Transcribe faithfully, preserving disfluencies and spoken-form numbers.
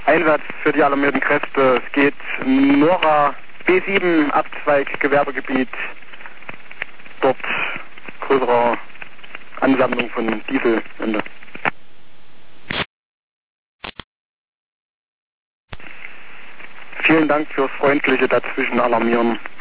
Einsatz für die alarmierten Kräfte. Es geht Nora B sieben, Abzweig, Gewerbegebiet. Dort größere Ansammlung von Dieselwände. Vielen Dank fürs freundliche Dazwischen alarmieren.